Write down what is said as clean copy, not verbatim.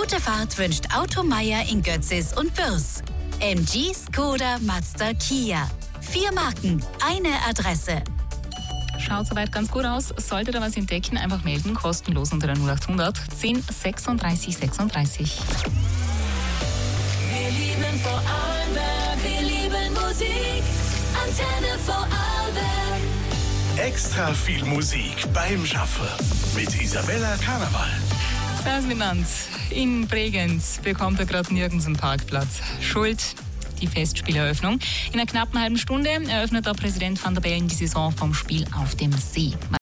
Gute Fahrt wünscht Auto Meier in Götzis und Bürs. MG, Skoda, Mazda, Kia. 4 Marken, eine Adresse. Schaut soweit ganz gut aus. Sollte da was entdecken, einfach melden. Kostenlos unter der 0800 10 36 36. Wir lieben Vorarlberg, wir lieben Musik. Antenne Vorarlberg. Extra viel Musik beim Schaffen mit Isabella Karneval. Servus miteinander. In Bregenz bekommt er gerade nirgends einen Parkplatz. Schuld die Festspieleröffnung. In einer knappen halben Stunde eröffnet der Präsident van der Bellen die Saison vom Spiel auf dem See.